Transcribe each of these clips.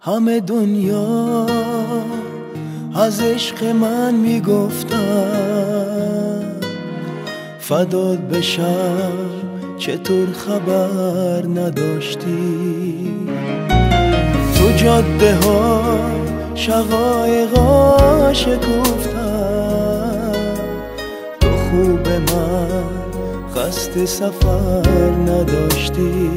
همه دنیا از عشق من میگفتن، فدات بشم چطور خبر نداشتی؟ تو جاده ها شقایقا شکفتن، تو خوب من قصد سفر نداشتی.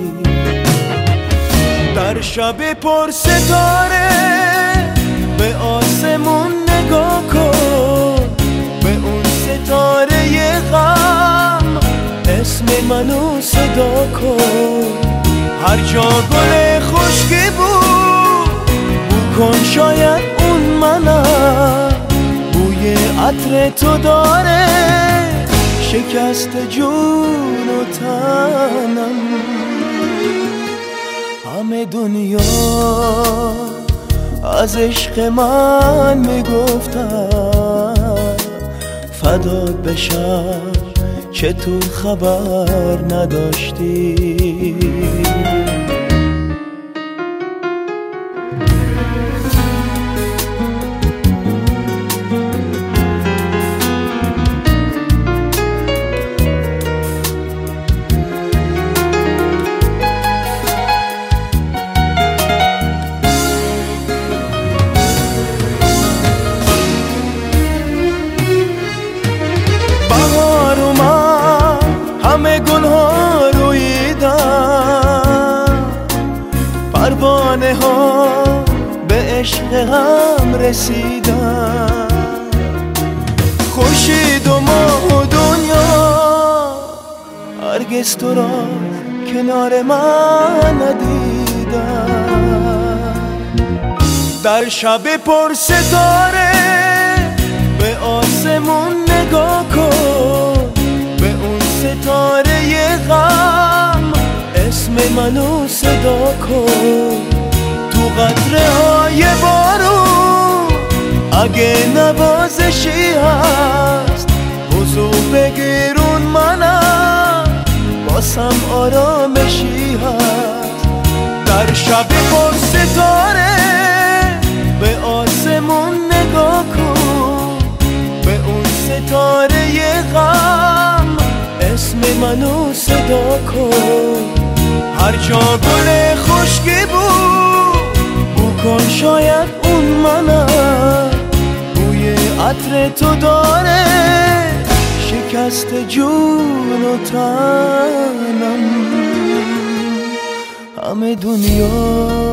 در شب پر ستاره به آسمون نگاه کن، به اون ستاره غم اسم منو صدا کن. هر جا گل خشکی بود بو کن، شاید اون منم. بوی عطر تو داره شکست جون و تنم. همه دنیا از عشق من میگفتن، فدات بشم چطور خبر نداشتی؟ همه گلها رویدن، پروانه ها به عشق هم رسیدن. خورشید و ماه و دنیا هرگز تو را کنار من ندیدن. در شب پر ستاره به آسمون نگاه کن، ستاره غم اسم منو صدا کن. تو قطره های بارون اگه نوازشی هست، بزو بگیرون منم باسم آرامشی هست. در شب پر ستاره به آسمون نگاه کن، به اون ستاره غم اسم منو صدا کن. هر جا گل خشکی بود بو کن، شاید اون منم. بوی عطر تو داره شکست جون و تنم. همه دنیا